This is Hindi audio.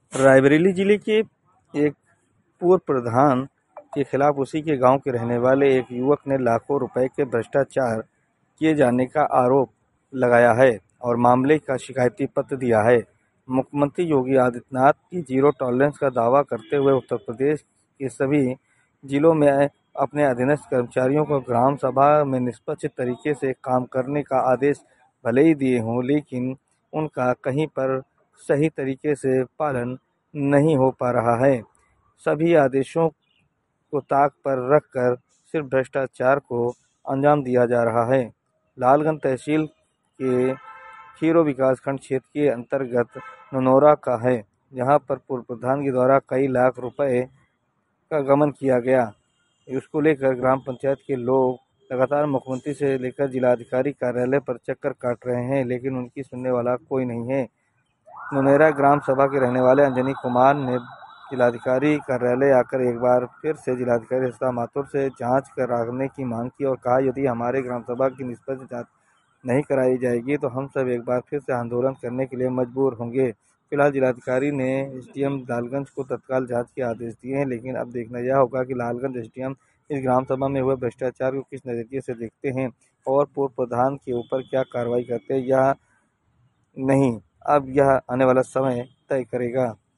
रायबरेली जिले के एक पूर्व प्रधान के खिलाफ उसी के गांव के रहने वाले एक युवक ने लाखों रुपए के भ्रष्टाचार किए जाने का आरोप लगाया है और मामले का शिकायती पत्र दिया है। मुख्यमंत्री योगी आदित्यनाथ की जीरो टॉलरेंस का दावा करते हुए उत्तर प्रदेश के सभी जिलों में अपने अधीनस्थ कर्मचारियों को ग्राम सभा में निष्पक्ष तरीके से काम करने का आदेश भले ही दिए हों, लेकिन उनका कहीं पर सही तरीके से पालन नहीं हो पा रहा है। सभी आदेशों को ताक पर रखकर सिर्फ भ्रष्टाचार को अंजाम दिया जा रहा है। लालगंज तहसील के खीरो विकासखंड क्षेत्र के अंतर्गत ननौरा का है, जहां पर पूर्व प्रधान के द्वारा कई लाख रुपए का गबन किया गया। इसको लेकर ग्राम पंचायत के लोग लगातार मुख्यमंत्री से लेकर जिलाधिकारी कार्यालय पर चक्कर काट रहे हैं, लेकिन उनकी सुनने वाला कोई नहीं है। नौनेरा ग्राम सभा के रहने वाले अंजनी कुमार ने जिलाधिकारी कार्यालय आकर एक बार फिर से जिलाधिकारी हर्षिता माथुर से जांच कराने की मांग की और कहा, यदि हमारे ग्राम सभा की निष्पक्ष जांच नहीं कराई जाएगी तो हम सब एक बार फिर से आंदोलन करने के लिए मजबूर होंगे। फिलहाल जिलाधिकारी ने एसडीएम लालगंज को तत्काल जांच के आदेश दिए हैं, लेकिन अब देखना यह होगा कि लालगंज एसडीएम इस ग्राम सभा में हुए भ्रष्टाचार को किस नज़रिए से देखते हैं और पूर्व प्रधान के ऊपर क्या कार्रवाई करते हैं या नहीं, अब यह आने वाला समय तय करेगा।